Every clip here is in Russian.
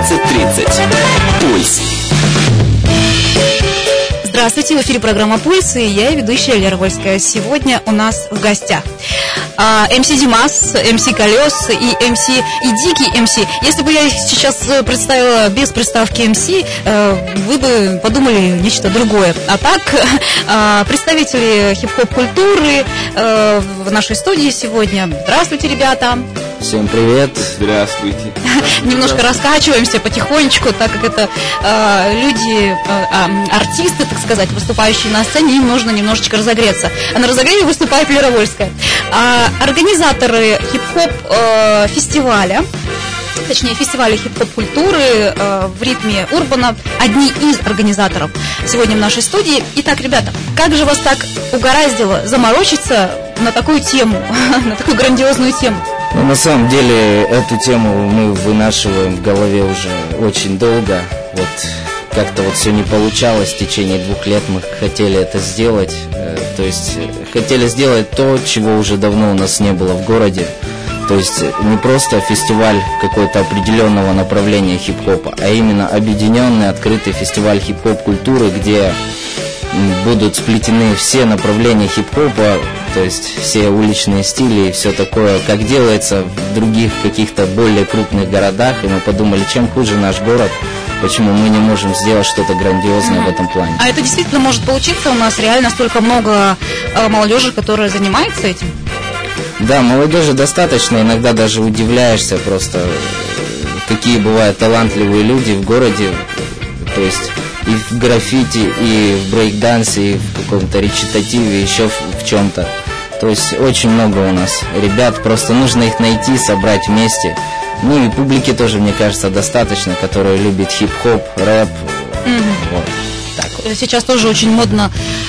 19:30. Пульс. Здравствуйте, в эфире программа «Пульс», и я, ведущая Лера Вольская. Сегодня у нас в гостях МС Димас, МС Колес и Дикий МС. Если бы я их сейчас представила без приставки МС, вы бы подумали нечто другое. А так, представители хип-хоп культуры в нашей студии сегодня. Здравствуйте, ребята. Всем привет. Здравствуйте. Немножко раскачиваемся потихонечку, так как это люди, артисты, так сказать, выступающие на сцене, им нужно немножечко разогреться. А на разогреве выступает Лера Вольская. Организаторы хип-хоп фестиваля, точнее фестиваля хип-хоп культуры в ритме урбана, одни из организаторов сегодня в нашей студии. Итак, ребята, как же вас так угораздило заморочиться на такую тему, на такую грандиозную тему? Ну, на самом деле, эту тему мы вынашиваем в голове уже очень долго. Вот как-то вот все не получалось. В течение 2 лет мы хотели это сделать. То есть хотели сделать то, чего уже давно у нас не было в городе. То есть не просто фестиваль какого-то определенного направления хип-хопа, а именно объединенный, открытый фестиваль хип-хоп культуры, где будут сплетены все направления хип-хопа, то есть все уличные стили и все такое, как делается в других каких-то более крупных городах. И мы подумали, чем хуже наш город, почему мы не можем сделать что-то грандиозное в этом плане. А это действительно может получиться? У нас реально столько много молодежи, которая занимается этим? Да, молодежи достаточно, иногда даже удивляешься просто, какие бывают талантливые люди в городе, то есть и в граффити, и в брейк-дансе, и в каком-то речитативе, еще в чем-то. То есть очень много у нас ребят, просто нужно их найти, собрать вместе. Ну и публики тоже, мне кажется, достаточно, которая любит хип-хоп, рэп. Вот. Так вот. Сейчас тоже очень модно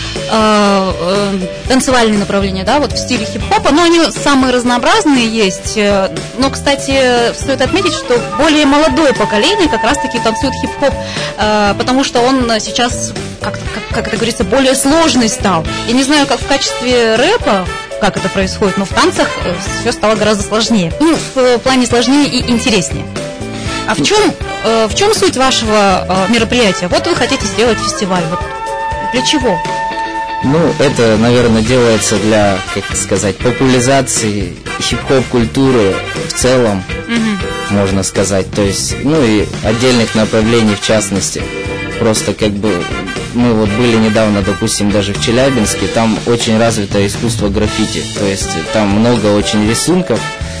танцевальные направления, да, вот в стиле хип-хопа, но они самые разнообразные есть. Но, кстати, стоит отметить, что более молодое поколение как раз-таки танцует хип-хоп, потому что он сейчас, как это говорится, более сложный стал. Я не знаю, как в качестве рэпа, как это происходит, но в танцах все стало гораздо сложнее. Ну, в плане сложнее и интереснее. А в чем суть вашего мероприятия? Вот вы хотите сделать фестиваль. Вот для чего? Ну, это, наверное, делается для, как сказать, популяризации хип-хоп культуры в целом, можно сказать. То есть, ну и отдельных направлений в частности. Просто как бы мы вот были недавно, допустим, даже в Челябинске, там очень развито искусство граффити. То есть там много очень рисунков.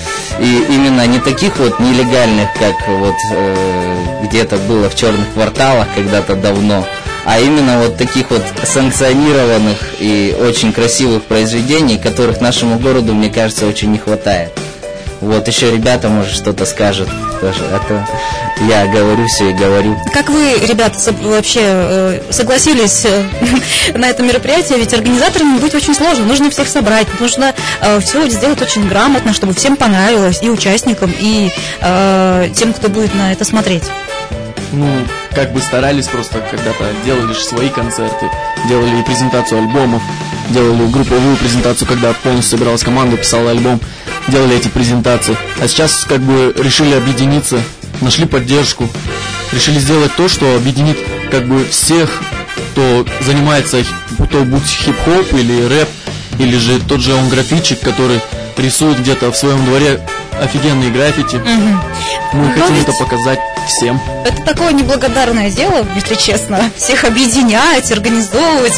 И именно не таких вот нелегальных, как вот где-то было в черных кварталах когда-то давно, а именно вот таких вот санкционированных и очень красивых произведений, которых нашему городу, мне кажется, очень не хватает. Вот, еще ребята, может, что-то скажут тоже, а то я говорю все и говорю. Как вы, ребята, вообще согласились на это мероприятие? Ведь организаторам быть очень сложно, нужно всех собрать, нужно все сделать очень грамотно, чтобы всем понравилось, и участникам, и тем, кто будет на это смотреть. Ну, как бы старались просто когда-то, делали же свои концерты, делали и презентацию альбомов, делали групповую презентацию, когда полностью собиралась команда, писала альбом, делали эти презентации. А сейчас как бы решили объединиться, нашли поддержку, решили сделать то, что объединит как бы всех, кто занимается, будь хип-хоп или рэп, или же тот же он граффитчик, который рисует где-то в своем дворе офигенные граффити. Мы хотим это показать всем. Это такое неблагодарное дело, если честно, всех объединять, организовывать.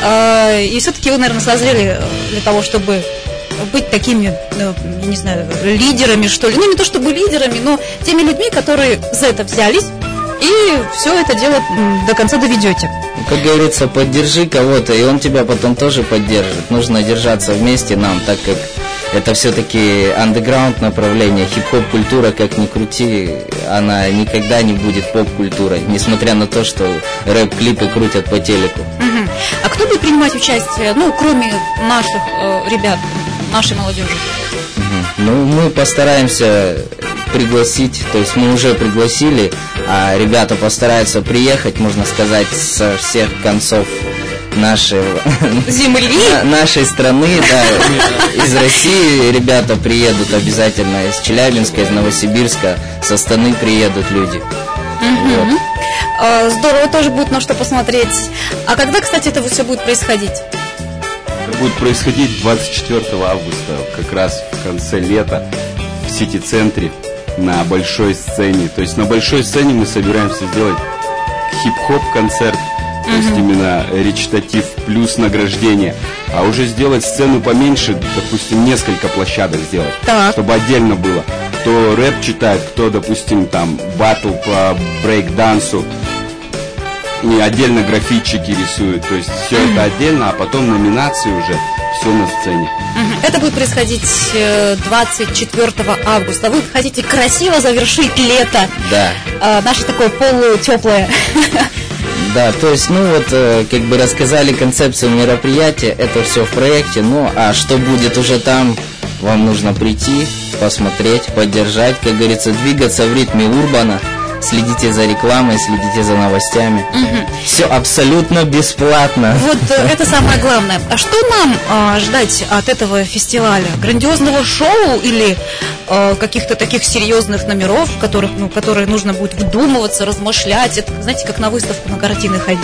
И все-таки вы, наверное, созрели для того, чтобы быть такими, я не знаю, лидерами, что ли. Ну, не то чтобы лидерами, но теми людьми, которые за это взялись и все это дело до конца доведете. Как говорится, поддержи кого-то, и он тебя потом тоже поддержит. Нужно держаться вместе нам, так как это все-таки андеграунд направление, хип-хоп культура, как ни крути, она никогда не будет поп-культурой, несмотря на то, что рэп-клипы крутят по телеку. А кто будет принимать участие, ну, кроме наших ребят, нашей молодежи? Ну, мы постараемся пригласить, то есть мы уже пригласили, а ребята постараются приехать, можно сказать, со всех концов нашей земли, нашей страны, да, из России ребята приедут обязательно, из Челябинска, из Новосибирска, со Астаны приедут люди. Вот. Здорово, тоже будет на что посмотреть. А когда, кстати, это все будет происходить? Это будет происходить 24 августа, как раз в конце лета, в сити-центре, на большой сцене. То есть на большой сцене мы собираемся сделать хип-хоп концерт, то есть именно речитатив плюс награждение. А уже сделать сцену поменьше, допустим, несколько площадок сделать, чтобы отдельно было. Кто рэп читает, кто, допустим, там батл по брейк-дансу, и отдельно графитчики рисуют. То есть все это отдельно, а потом номинации уже все на сцене. Это будет происходить 24 августа. Вы хотите красиво завершить лето. Да. Наше такое полутеплое. Да, то есть, как бы рассказали концепцию мероприятия, это все в проекте, а что будет уже там, вам нужно прийти, посмотреть, поддержать, как говорится, двигаться в ритме урбана. Следите за рекламой, следите за новостями. Все абсолютно бесплатно. Вот это самое главное. А что нам ждать от этого фестиваля? Грандиозного шоу или каких-то таких серьезных номеров, в которые нужно будет вдумываться, размышлять? Это, знаете, как на выставку на картины ходить.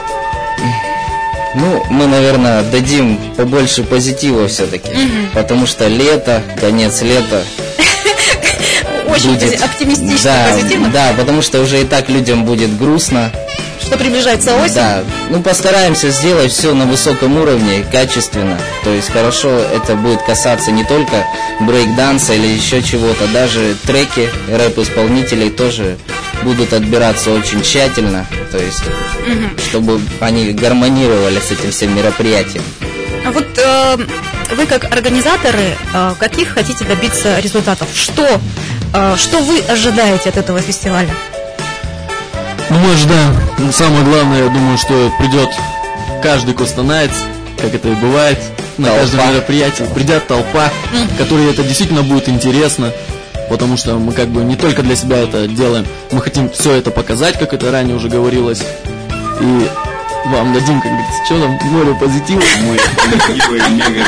Мы, наверное, дадим побольше позитива все-таки. Потому что лето, конец лета. Очень оптимистично, позитивно. Да, потому что уже и так людям будет грустно. Что приближается осень. Да, постараемся сделать все на высоком уровне, качественно. То есть хорошо это будет касаться не только брейк-данса или еще чего-то. Даже треки рэп-исполнителей тоже будут отбираться очень тщательно. То есть, чтобы они гармонировали с этим всем мероприятием. А вот вы как организаторы, каких хотите добиться результатов? Что вы ожидаете от этого фестиваля? Мы ожидаем. Самое главное, я думаю, что придет каждый костанаец, как это и бывает, на каждое мероприятие. Придет толпа, которой это действительно будет интересно, потому что мы как бы не только для себя это делаем, мы хотим все это показать, как это ранее уже говорилось, и вам дадим, как говорится, что там, море позитива. Море позитива и мега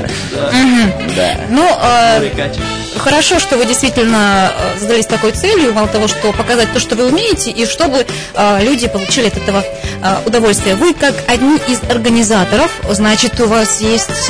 кача. Хорошо, что вы действительно задались такой целью, мало того, что показать то, что вы умеете, и чтобы люди получили от этого удовольствие. Вы как одни из организаторов, значит, у вас есть,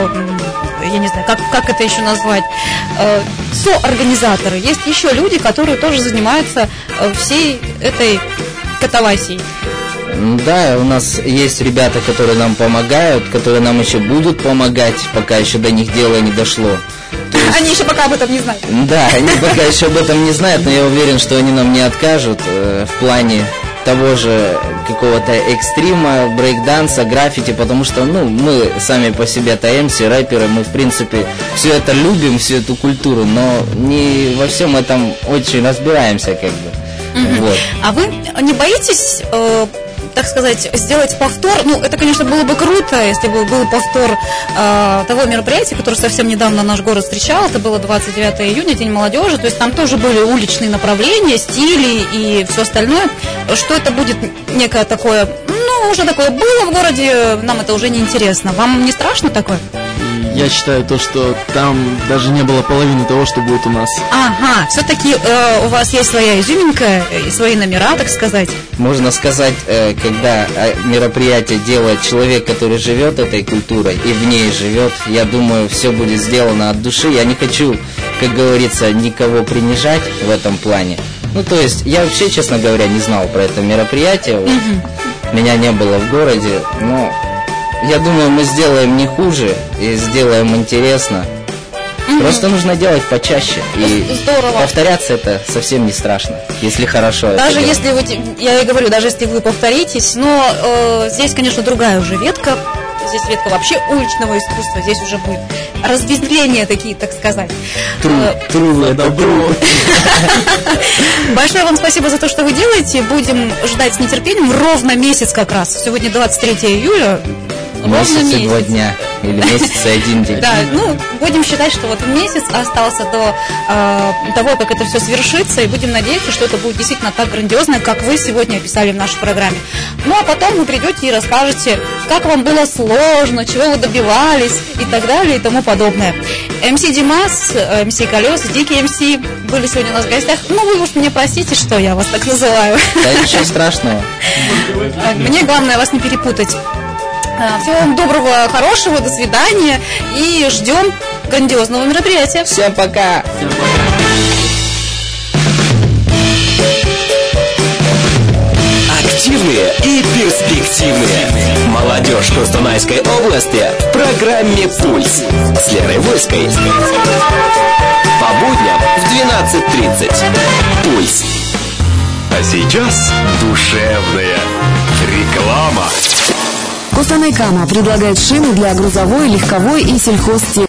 я не знаю, как это еще назвать, соорганизаторы. Есть еще люди, которые тоже занимаются всей этой катавасией. Да, у нас есть ребята, которые нам помогают, которые нам еще будут помогать, пока еще до них дело не дошло. Они еще пока об этом не знают. Да, они пока еще об этом не знают, но я уверен, что они нам не откажут в плане того же какого-то экстрима, брейк-данса, граффити, потому что, мы сами по себе ТМС, рэперы, мы, в принципе, все это любим, всю эту культуру, но не во всем этом очень разбираемся, как бы. Вот. А вы не боитесь, так сказать, сделать повтор? Это, конечно, было бы круто, если бы был повтор того мероприятия, которое совсем недавно наш город встречал. Это было 29 июня, День молодежи. То есть там тоже были уличные направления, стили и все остальное. Что это будет некое такое, уже такое было в городе, нам это уже не интересно. Вам не страшно такое? Я считаю то, что там даже не было половины того, что будет у нас. Ага, все-таки у вас есть своя изюминка и свои номера, так сказать. Можно сказать, когда мероприятие делает человек, который живет этой культурой и в ней живет, я думаю, все будет сделано от души. Я не хочу, как говорится, никого принижать в этом плане. То есть, я вообще, честно говоря, не знал про это мероприятие. Меня не было в городе, но я думаю, мы сделаем не хуже и сделаем интересно. Просто нужно делать почаще. И здорово. Повторяться это совсем не страшно, если хорошо. Даже если вы, я и говорю, даже если вы повторитесь, но здесь, конечно, другая уже ветка. Здесь ветка вообще уличного искусства. Здесь уже будет разветвления такие, так сказать. Тру, добро. Большое вам спасибо за то, что вы делаете. Будем ждать с нетерпением. Ровно месяц как раз. Сегодня 23 июля. Месяц и 2 дня. Или месяц и 1 день. Да, ну, будем считать, что вот месяц остался до того, как это все свершится, и будем надеяться, что это будет действительно так грандиозно, как вы сегодня описали в нашей программе. Ну, а потом вы придете и расскажете, как вам было сложно, чего вы добивались и так далее и тому подобное. МС Димас, МС Колес, Дикий МС были сегодня у нас в гостях. Ну, вы уж меня простите, что я вас так называю. Да ничего страшного. Мне главное вас не перепутать. Всего вам доброго, хорошего, до свидания. И ждем грандиозного мероприятия. Всем пока. Активные и перспективные. Молодежь Костанайской области в программе «Пульс» с Лерой Вольской. По будням в 12:30. «Пульс». А сейчас душевная реклама. Костанай Кама предлагает шины для грузовой, легковой и сельхозтехники.